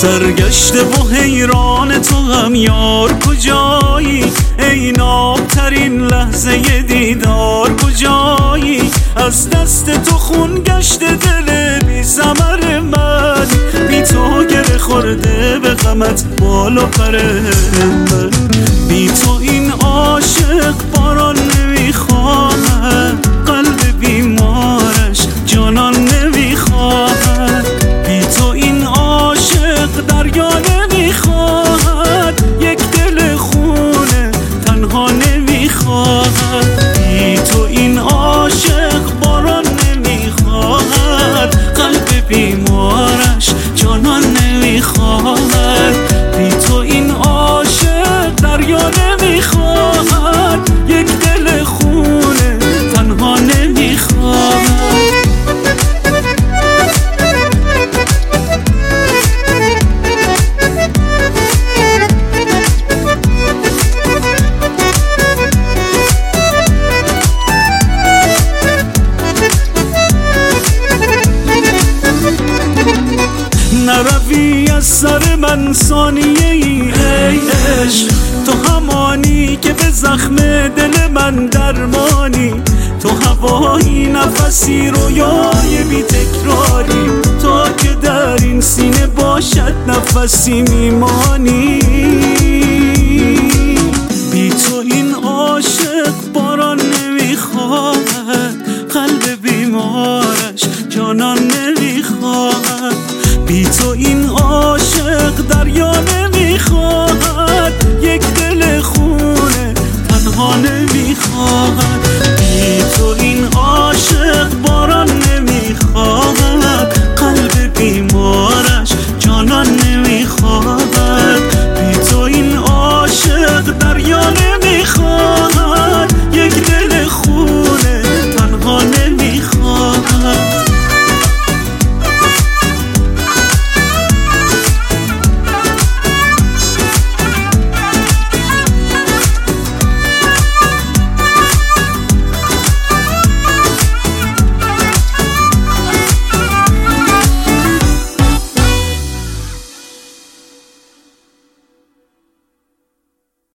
سرگشته و حیران تو هم یار کجایی؟ ای نابترین لحظه دیدار کجایی؟ از دست تو خون گشته دل بی ثمر من، بی تو گره خورده به غمت بال و پر من. بی تو این عاشق باران نمیخواهد، قلب بیمارش جانان نمیخواهد. بی تو این عاشق دریا نمیخواهد، یک دل خونه تنها نمیخواهد. بی تو این عاشق باران نمیخواهد، قلب بیمارش جانان نمیخواهد. بی تو این عاشق دریا نمیخواهد، یک دل خونه تنها نمیخواهد. نروی از سر من ثانیه ای ای عشق، تو همانی که به زخم دل من درمانی. تو هوایی نفسی رویای بی تکراری، تا که در این سینه باشد نفسی میمانی. بی تو این عاشق باران نمیخواهد، قلب بیمارش جانان نمیخواهد. بی تو این عاشق دریا نمیخواهد، یک دل خونه تنها نمیخواهد.